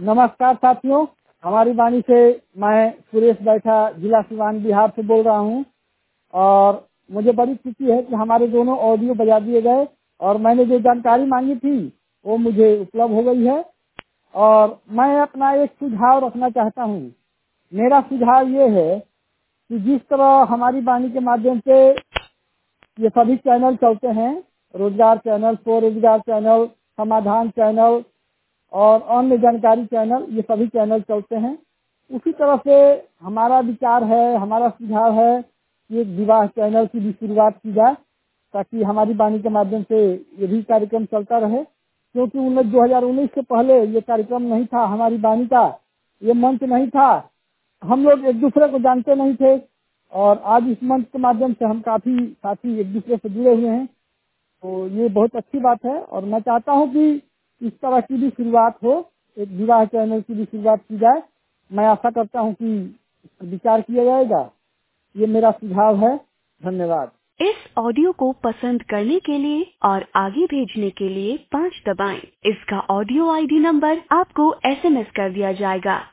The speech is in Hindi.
नमस्कार साथियों, हमारी वाणी से मैं सुरेश बैठा जिला सिवान बिहार से बोल रहा हूं और मुझे बड़ी खुशी है कि हमारे दोनों ऑडियो बजा दिए गए और मैंने जो जानकारी मांगी थी वो मुझे उपलब्ध हो गई है। और मैं अपना एक सुझाव रखना चाहता हूं। मेरा सुझाव ये है कि जिस तरह हमारी वाणी के माध्यम से ये सभी चैनल चलते हैं, रोजगार चैनल, स्वरोजगार चैनल, समाधान चैनल और अन्य जानकारी चैनल, ये सभी चैनल चलते हैं, उसी तरह से हमारा विचार है, हमारा सुझाव है कि एक विवाह चैनल की भी शुरुआत की जाए ताकि हमारी वाणी के माध्यम से ये भी कार्यक्रम चलता रहे। क्योंकि 2019 से पहले ये कार्यक्रम नहीं था, हमारी वाणी का ये मंच नहीं था, हम लोग एक दूसरे को जानते नहीं थे और आज इस मंच के माध्यम से हम काफी साथी एक दूसरे से जुड़े हुए हैं। तो ये बहुत अच्छी बात है और मैं चाहता हूँ कि इस तरह की भी शुरुआत हो, एक विवाह चैनल की भी शुरुआत की जाए। मैं आशा करता हूँ कि इस पर विचार किया जाएगा। ये मेरा सुझाव है। धन्यवाद। इस ऑडियो को पसंद करने के लिए और आगे भेजने के लिए 5 दबाएं। इसका ऑडियो आईडी नंबर आपको SMS कर दिया जाएगा।